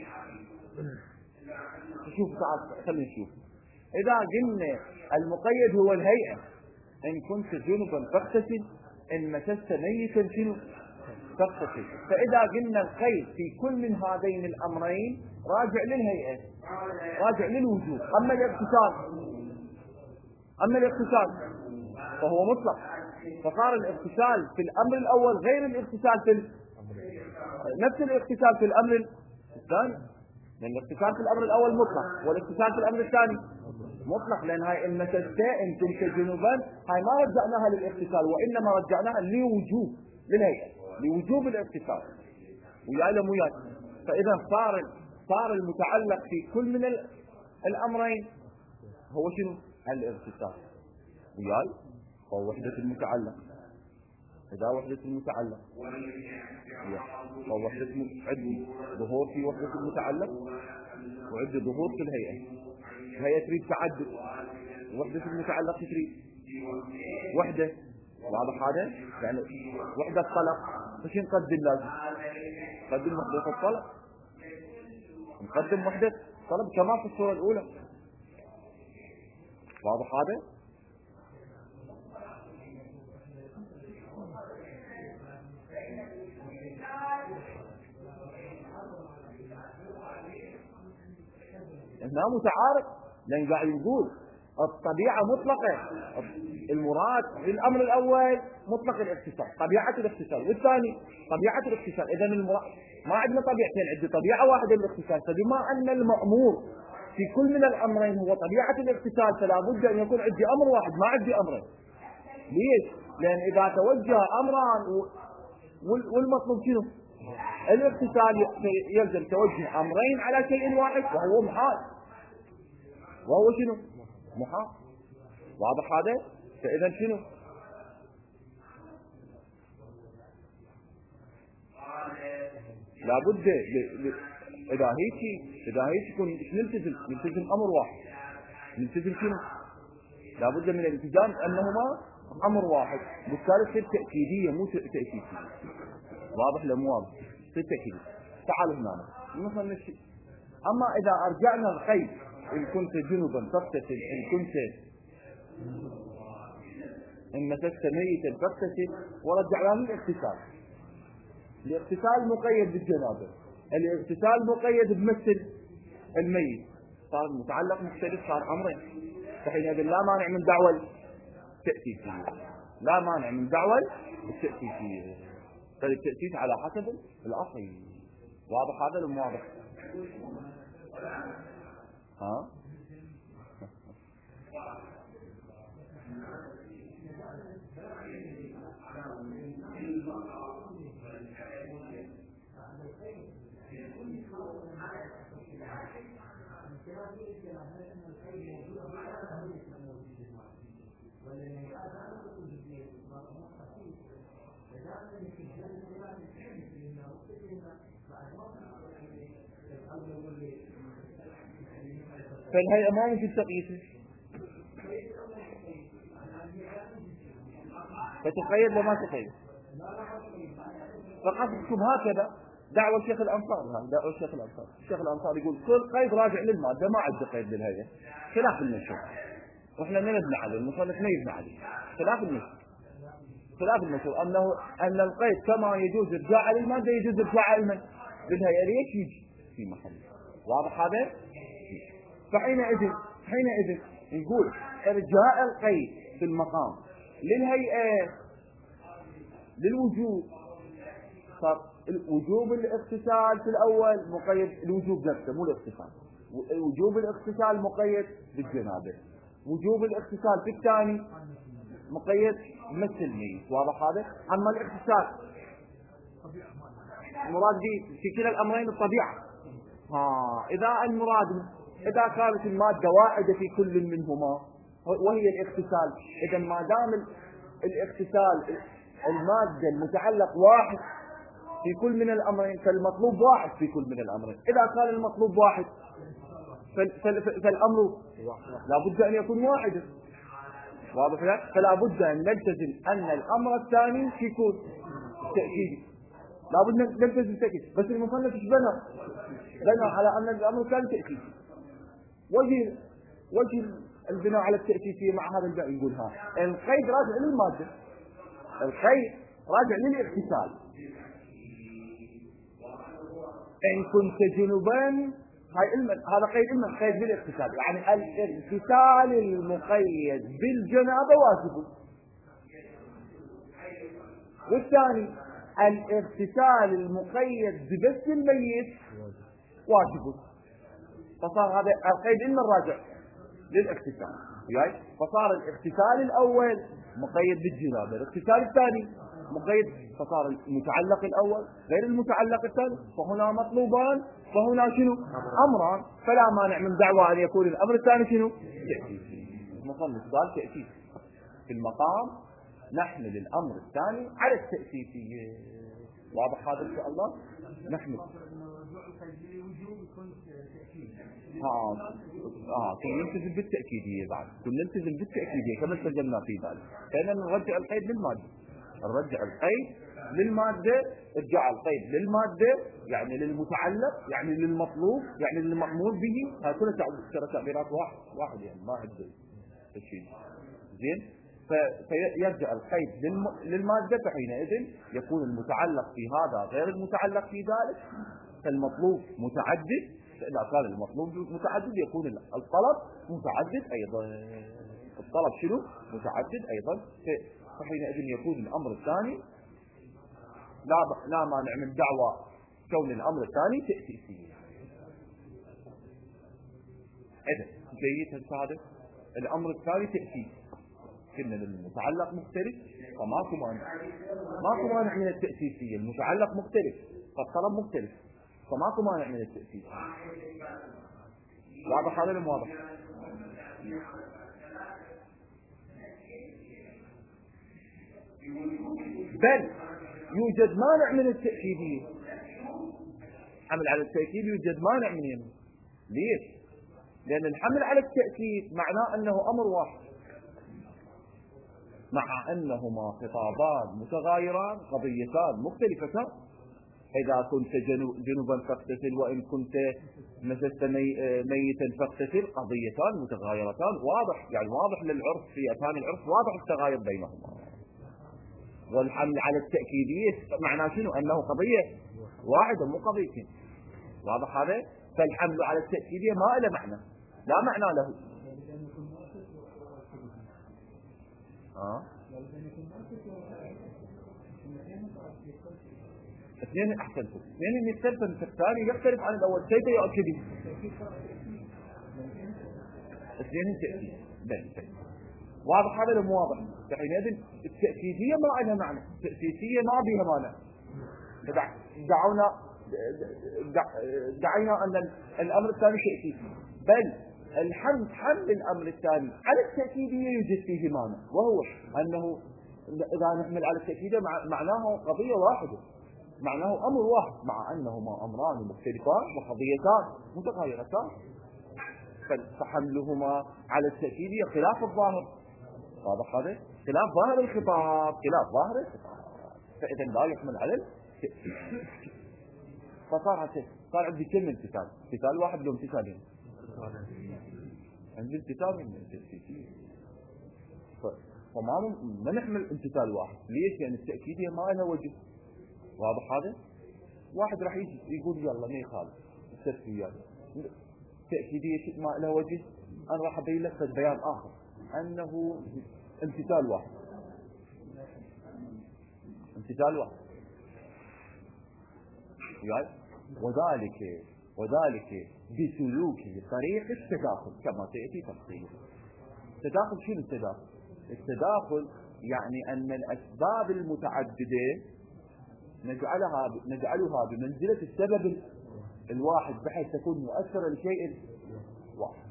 شوف تعال خلينا نشوف. إذا قلنا المقيد هو الهيئة، إن كنت جنبا فاغتسل، إن مسست ميتا شنو فاغتسل. فإذا قلنا القيد في كل من هذين الأمرين راجع للهيئة، راجع للوجود. أما الاغتسال أما الاغتسال فهو مطلق، فصار الاغتسال في الأمر الأول غير الاغتسال في ال... نفس الاغتسال في الأمر الثاني، لأن الاغتسال في الأمر الأول مطلق والاغتسال في الأمر الثاني مطلق. لأن هاي المسستة إن كنت جنوبا هاي ما رجعناها للاغتسال، وإنما رجعناها لوجوب للهيئة، لوجوب الاغتسال. وياي لم وياي. فإذا صار صار المتعلق في كل من الأمرين هو شنو؟ الاغتسال. وياي هو وحدة المتعلق. إذا وحدة المتعلق هو وحدة عندي ظهور في وحدة المتعلق وعندي ظهور في الهيئة. الهيئة تريد تعدد، وحدة المتعلق تريد وحدة. واضح هذا؟ يعني وحدة الطلب، فشي نقدم؟ لازم نقدم وحدة الطلب، نقدم وحدة الطلب كما في الصورة الأولى. واضح هذا؟ هنا متعارض، لأن قاعد يقول الطبيعة مطلقة. المراد في الأمر الأول مطلق الاغتسال، طبيعة الاغتسال، والثاني طبيعة الاغتسال. إذا المراد ما عندنا طبيعتين، عندنا طبيعة واحدة للاغتسال. فبما أن المأمور في كل من الأمرين هو طبيعة الاغتسال، فلا بد أن يكون عندي أمر واحد ما عندي أمرين. ليش؟ لأن إذا توجه أمران والمطلوب شنو؟ الاغتسال، يلزم توجه أمرين على شيء واحد وهو محال، وهو شنو؟ محال. واضح هذا؟ فإذا شنو؟ لابد ل... ل... إذا هيك إذا هيك يكون نلتزم نلتزم أمر واحد. نلتزم شنو؟ لابد من الالتزام أنهما أمر واحد، بالتالي تصير تأكيدية مو تأسيسية. واضح ولا مو واضح؟ تصير تأكيدية. تعالوا هنا مثلا نشي. أما إذا أرجعنا القيد إن كنت جنبا فاغتسل، إن كنت إن مسست ميتا فاغتسل، ورجعنا للاغتسال. الاغتسال مقيد بالجنابة، الاغتسال مقيد بمثل الميت، صار المتعلق مختلف، صار أمرين. فحينئذ لا مانع من دعوى التأسيسية، لا مانع من دعوى التأسيسية. فالتأسيس على حسب الأصل. واضح هذا ولا مو واضح؟ ها؟ فالهيئة ما ممكن تقيسه، فتقيد وما تقيد. فقصدكم هكذا دعوة الشيخ الأنصاري. دعوة الشيخ الأنصاري الشيخ الأنصاري يقول كل قيد راجع للمادة، ما عندي قيد للهيئة، خلاف المشهور. واحنا ما نبنى عليه، المصنف ما يبنى عليه، خلاف المشهور. خلاف المشهور أنه أن القيد كما يجوز إرجاع للمادة يجوز إرجاع للهيئة. ليش يجي في محل؟ واضح هذا؟ فحينئذ حينئذ نقول إرجاء القيد في المقام للهيئة للوجوب، صار وجوب الاغتسال في الأول مقيد الوجوب نفسه مو الاغتسال، وجوب الاغتسال مقيد بالجنابة، وجوب الاغتسال في الثاني مقيد مثل الميت. واضح هذا؟ أما الاغتسال المراد به في كلا الأمرين الطبيعة. ها إذا المراد إذا كانت المادة واحدة في كل منهما وهي الاغتسال، إذا ما دام الاغتسال المادة المتعلق واحد في كل من الأمرين فالمطلوب واحد في كل من الأمرين. إذا كان المطلوب واحد فالأمر لا بد أن يكون واحدا. واضح لك؟ فلا بد أن نلتزم أن الأمر الثاني يكون تأكيدي، لا بد نلتزم تأكيد. بس المصنف ايش بنى؟ بنى على أن الأمر الثاني تأكيدي. وجه وجه البناء على التأكيدية مع هذا الباء يقول ها القيد راجع للمادة، القيد راجع للاغتسال. إن كنت جنبا، هاي علم، هذا قيد علم، قيد بالاغتسال، يعني الاغتسال المقيد بالجنابة واجب. والثاني الاغتسال المقيد ببث الميت واجب. فصار هذا القيد علم الراجع للاغتسال، يعني فصار الاغتسال الأول مقيد بالجنابة، الاغتسال الثاني مقيد، فصار المتعلق الأول غير المتعلق الثاني، فهنا مطلوبان فهنا شنو؟ أمران، فلا مانع من دعوى أن يكون الأمر الثاني شنو؟ تأكيد. المصنف قال تأكيد في المقام نحمل الأمر الثاني على التأسيسية. واضح هذا إن شاء الله؟ نحمل ها اه كن نلتزم بالتأكيدية، بعد كن نلتزم بالتأكيدية كما سجلنا في ذلك، كأننا نرجع القيد للمادة، نرجع القيد للمادة، ارجع القيد للمادة يعني للمتعلق، يعني للمطلوب، يعني للمأمور به. هذه كلها تعبيرات واحد واحد يعني ما عندنا شيء زين. فيرجع القيد للمادة، فحينئذ يكون المتعلق في هذا غير المتعلق في ذلك، فالمطلوب متعدد، إذا كان المطلوب متعدد يكون الطلب متعدد أيضا، الطلب شنو؟ متعدد أيضا. فحينئذ يكون الأمر الثاني لا لا مانع من دعوى كون الأمر الثاني تأسيسي. إذا جيد هذا الأمر الثاني تأسيسي، كنا المتعلق مختلف فماكو مانع، ماكو مانع من التأسيسية، المتعلق مختلف فالطلب مختلف فماكو مانع من التأسيس. واضح هذا ولا واضح؟ بل يوجد مانع من التأكيدية، حمل على التأكيد يوجد مانع من يمين. ليش؟ لأن الحمل على التأكيد معناه أنه أمر واحد، مع أنهما خطابان متغايران قضيتان مختلفتان. إذا كنت جنوبا فاغتسل، وإن كنت مسست ميتا فاغتسل، قضيتان متغايرتان، واضح يعني واضح للعرف في أذهان العرف واضح التغاير بينهما. والحمل على التأكيدية معناه شنو؟ أنه قضية واحدة مو قضيتين. واضح هذا؟ فالحمل على التأكيدية ما له معنى، لا معنى له. آه. اثنين احسنتم، اثنين يختلف من الثاني يختلف عن الاول، كيف يؤكد؟ اثنين تأكيد بل واضح هذا ولا واضح؟ حينئذ التأكيدية ما لها معنى، التأسيسية ما بها معنى. دعونا دعينا ان الامر الثاني تأسيسي، بل الحمل حمل الامر الثاني على التأكيدية يوجد فيه معنى، وهو انه اذا نحمل على التأكيدية معناه قضية واحدة، معناه أمر واحد، مع أنهما أمران مختلفان وقضيتان متغايرتان، فحملهما على التأكيدية خلاف الظاهر. واضح هذا؟ خلاف ظاهر الخطاب، خلاف ظاهر الخطاب، فإذا لا يحمل على التأكيد. فصار صار عندي كم امتثال؟ امتثال واحد لو امتثالين؟ عندي امتثال من التأكيدية، فما ما نحمل امتثال واحد. ليش؟ لأن التأكيدية ما لها وجه. واضح هذا؟ واحد راح يجي يقول يلا ما يخالف التسويات تأكيدية ما له وجه، أنا راح أبين لك بيان آخر أنه امتثال واحد، امتثال واحد يعني وذلك وذلك بسلوك طريق التداخل كما سيأتي تفصيله. التداخل شنو التداخل؟ التداخل يعني أن الأسباب المتعددة نجعلها نجعلها بمنزلة السبب الواحد بحيث تكون مؤثرة لشيء واحد.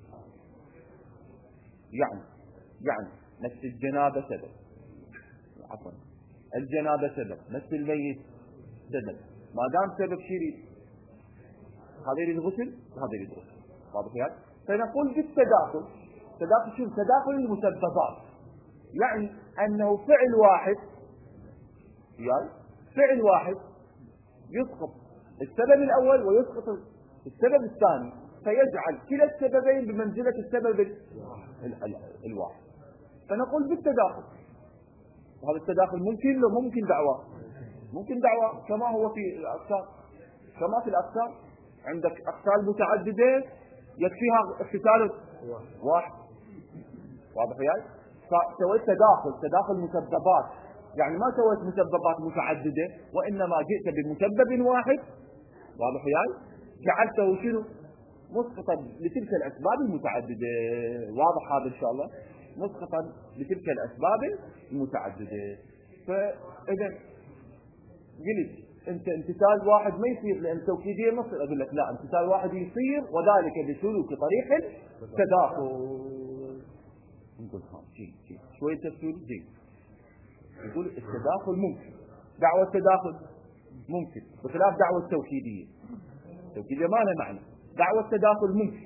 يعني يعني نفس الجنابة سبب، عفوا الجنابة سبب، نفس الميت سبب، ما دام سبب شيء هذا يريد غسل وهذا يريد غسل. واضح يعني؟ فنقول بالتداخل، تداخل شو؟ تداخل المسببات، يعني أنه فعل واحد يعني فعل واحد يسقط السبب الأول ويسقط السبب الثاني، فيجعل كلا السببين بمنزلة السبب ال ال الواحد، فنقول بالتداخل. وهذا التداخل ممكن لو ممكن دعوة ممكن دعوة كما هو في الأقسام، كما في الأقسام عندك أقسام متعددة يكفيها اقتتال واحد، واضح يعني؟ فسويت تداخل تداخل مسببات، يعني ما سويت مسببات متعددة وإنما جئت بمسبب واحد، واضح يعني؟ جعلته شنو؟ مسقطا لتلك الأسباب المتعددة، واضح هذا إن شاء الله؟ مسقطا لتلك الأسباب المتعددة. فإذا قلت انت امتثال واحد ما يصير لان توكيديه ما يصير، اقول لك لا، امتثال واحد يصير وذلك بسلوك طريق التداخل. نقول ها شيء شيء شويه تفسير جيد. يقول التداخل ممكن، دعوه التداخل ممكن بخلاف دعوه التوكيديه. التوكيديه ما لها معنى، دعوه التداخل ممكن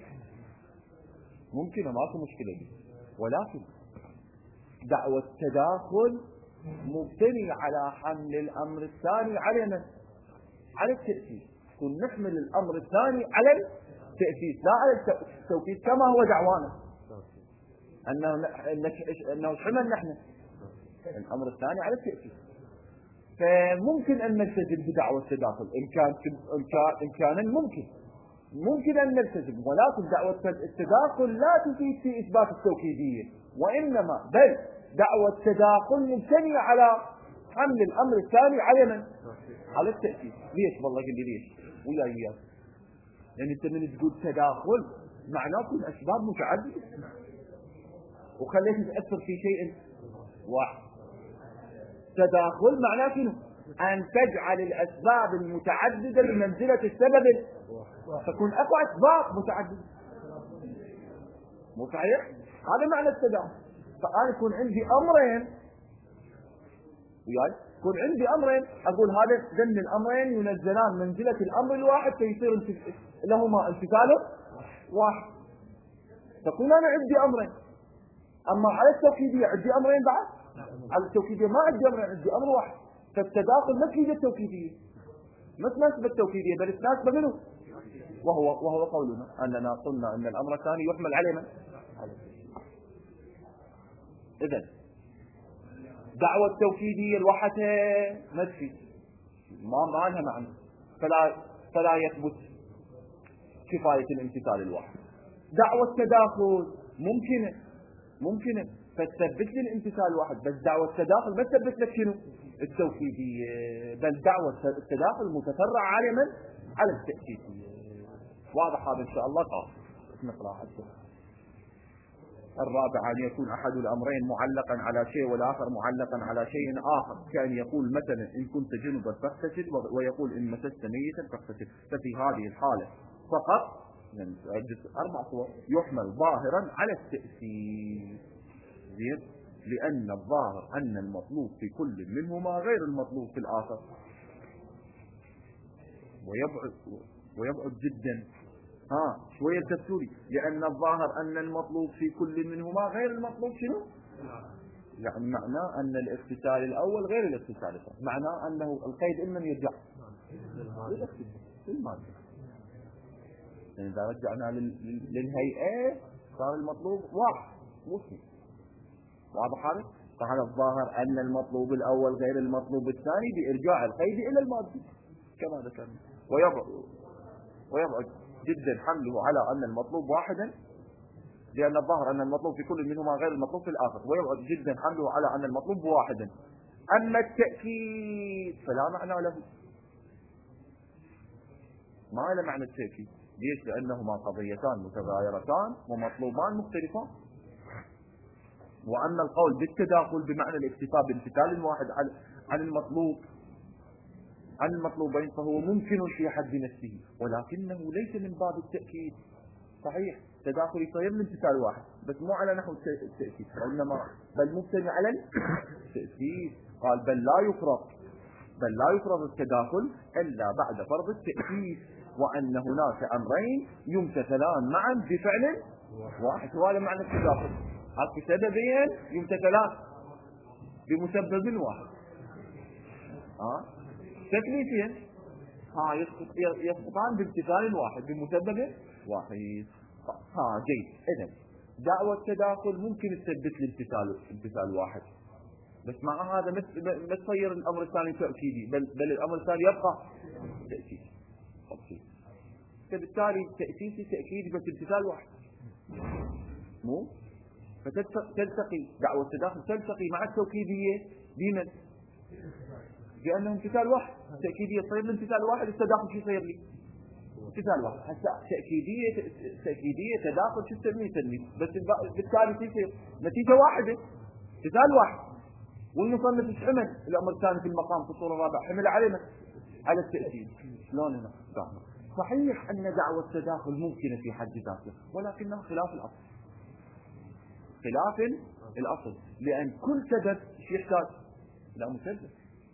ممكن ماكو مشكله دي، ولكن دعوه التداخل مبتني على حمل الأمر الثاني على من؟ على التأسيس. كن نحمل الأمر الثاني على التأسيس لا على التوكيد كما هو دعوانا أنه أنه حمل نحن الأمر الثاني على التأسيس. فممكن أن نلتزم بدعوة التداخل إن كان إن كان ممكن ممكن أن نلتزم، ولكن دعوة التداخل لا تفيد في إثبات التوكيدية، وإنما بل دعوة التداخل مبتنية على حمل الأمر الثاني على من؟ على التأسيس. ليش والله قل لي ليش؟ ويا إياه لأن أنت من تقول تداخل معناه كل أسباب متعددة وخليت تأثر في شيء واحد. تداخل معناه شنو؟ أن تجعل الأسباب المتعددة بمنزلة السبب، تكون أكو أسباب متعددة، مو صحيح؟ هذا معنى التداخل. فأنا يكون عندي أمرين وياي يكون عندي أمرين أقول هذا ذن الأمرين ينزلان منزلة الأمر الواحد فيصير لهما امتثال واحد، تكون أنا عندي أمرين. أما على التوكيدية عندي أمرين بعد، على التوكيدية ما عندي أمرين، عندي أمر واحد. فالتداخل ما تفيد التوكيدية، ما تناسب التوكيدية بل تناسب منه، وهو وهو قولنا أننا قلنا أن الأمر الثاني يحمل علينا. إذن دعوة التوكيدية لوحدها ما تفيد، ما ما لها معنى، فلا فلا يثبت كفاية الامتثال الواحد. دعوة التداخل ممكنة ممكنة فتثبت لي الامتثال الواحد، بس دعوة التداخل ما تثبت لك شنو؟ التوكيدية، بل دعوة التداخل متفرع على من؟ على التأكيدية. واضح هذا إن شاء الله؟ قال نقرأ حتى الرابع أن يكون أحد الأمرين معلقا على شيء والآخر معلقا على شيء آخر، كأن يقول مثلا إن كنت جنبا فاغتسل ويقول إن مسست ميتا فاغتسل. ففي هذه الحالة فقط يعني أربع صور يحمل ظاهرا على التأثير، زين، لأن الظاهر أن المطلوب في كل منهما غير المطلوب في الآخر، ويبعد ويبعد جدا ها شوية تفسيري، لأن الظاهر أن المطلوب في كل منهما غير المطلوب شنو؟ يعني معناه أن الاغتسال الأول غير الاغتسال الثاني، معناه أنه القيد إما يرجع للمادة. يعني إذا رجعنا للهيئة صار المطلوب واحد مو اثنين، واضح هذا؟ فهذا الظاهر أن المطلوب الأول غير المطلوب الثاني بإرجاع القيد إلى المادة كما ذكرنا. ويبعد ويبعد جدا حمله على أن المطلوب واحدا، لأن الظاهر أن المطلوب في كل منهما غير المطلوب في الآخر، ويبعد جدا حمله على أن المطلوب واحدا. أما التأكيد فلا معنى له، ما له معنى التأكيد. ليش؟ لأنهما قضيتان متغايرتان ومطلوبان مختلفان. وأما القول بالتداخل بمعنى الاكتفاء بامتثال واحد عن المطلوب عن المطلوبين فهو ممكن في حد نفسه، ولكنه ليس من باب التأكيد. صحيح تداخل يصير الامتثال واحد بس مو على نحو التأكيد، وإنما بل مبتني على التأكيد. قال بل لا يفرض بل لا يفرض التداخل إلا بعد فرض التأكيد، وأن هناك أمرين يمتثلان معا بفعل واحد. وهذا معنى التداخل، هذه سببين يمتثلان بمسبب واحد. ها تكليفين ها يسقطان بامتثال واحد بمسبب واحد. ها جيد. اذا دعوى التداخل ممكن تثبت الامتثال امتثال واحد، بس مع هذا ما تصير الامر الثاني تاكيدي، بل بل الامر الثاني يبقى تاسيسي. فبالتالي تاسيسي تاكيدي بس امتثال واحد مو، فتلتقي دعوى التداخل تلتقي مع التوكيديه بمن؟ لانه امتثال واحد. تاكيديه تصير لي امتثال واحد، التداخل شو يصير لي؟ امتثال واحد. هسه تاكيديه تاكيديه تداخل شو تسميه تسميه، بس بالتالي تصير نتيجه واحده امتثال واحد. والمصنف ايش حمل الامر الثاني في المقام في الصوره الرابعه؟ حمل علينا على التاكيد. شلون هنا؟ صحيح ان دعوى التداخل ممكنه في حد ذاتها، ولكنها خلاف الاصل. خلاف الاصل، لان كل سبب يحتاج الى مسبب.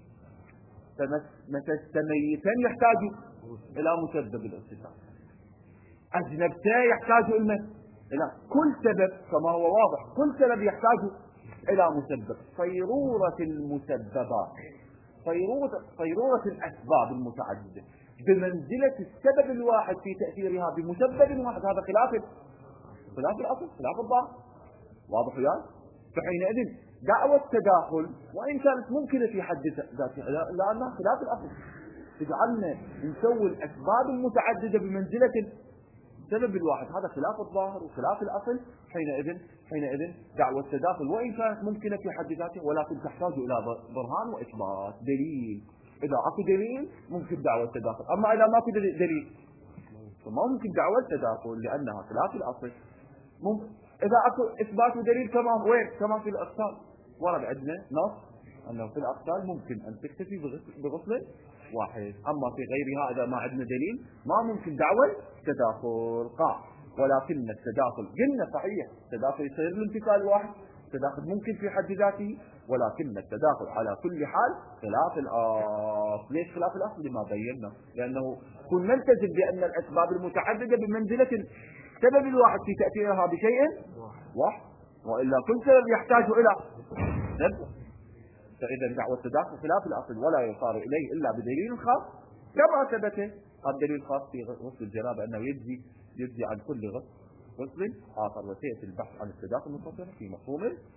فمتستميتان يحتاج الى مسبب الاتصال، اجنبتان يحتاج الى الى كل سبب كما هو واضح، كل سبب يحتاج الى مسبب. صيروره المسببات، صيروره صيروره الاسباب المتعدده بمنزله السبب الواحد في تاثيرها بمسبب واحد، هذا خلاف خلاف الاصل، خلاف الظاهر. واضح وياي؟ فحينئذ دعوى التداخل وان كانت ممكنه في حد ذاتها لانها خلاف الاصل، تجعلنا نسوي الاسباب المتعدده بمنزله السبب الواحد، هذا خلاف الظاهر وخلاف الاصل. حينئذ حينئذ دعوى التداخل وان كانت ممكنه في حد ذاتها ولكن تحتاج الى برهان واثبات دليل. اذا اكو دليل ممكن دعوى التداخل، اما اذا ما في دليل فما ممكن دعوى التداخل لانها خلاف الاصل. ممكن اذا اكو اثبات ودليل كما وين؟ كما في الاقسال، ورد عندنا نص انه في الاقسال ممكن ان تكتفي بغسل واحد، اما في غيرها اذا ما عندنا دليل ما ممكن دعوى التداخل. قال ولكن التداخل قلنا صحيح التداخل يصير الامتثال واحد، التداخل ممكن في حد ذاته، ولكن التداخل على كل حال خلاف الاصل. ليش خلاف الاصل؟ لما بينا، لانه كنا نلتزم بان الاسباب المتعدده بمنزله السبب الواحد في تاثيرها بشيء واحد، والا كل سبب يحتاج الى سبب. فاذا دعوى التداخل خلاف الاصل ولا يصار اليه الا بدليل خاص، كما ثبت الدليل الخاص في غسل الجنابه انه يجزي يجزي عن كل غسل غسل اخر. وسياتي البحث عن التداخل مفصلا في مفهوم.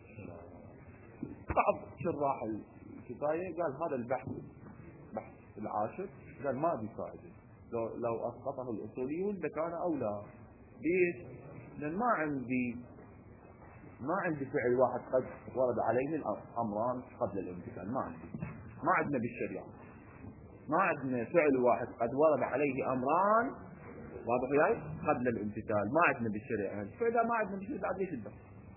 بعض شراح الكفايه قال هذا البحث بحث العاشر، قال ما ابي فائده، لو لو اسقطه الاصوليون لكان اولى. ليش؟ لان ما عندي ما عندي فعل واحد قد ورد عليه الامران قبل الامتثال، ما عندي ما عندنا بالشريعه ما عندنا فعل واحد قد ورد عليه امران واضح وياي قبل الامتثال، ما عندنا بالشريعه. فاذا ما عندنا بالشريعه ليش البحث؟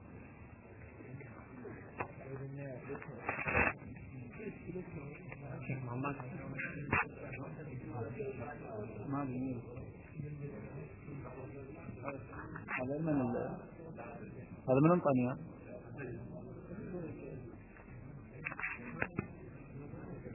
ما بيمين هذا من هذا من انطانيا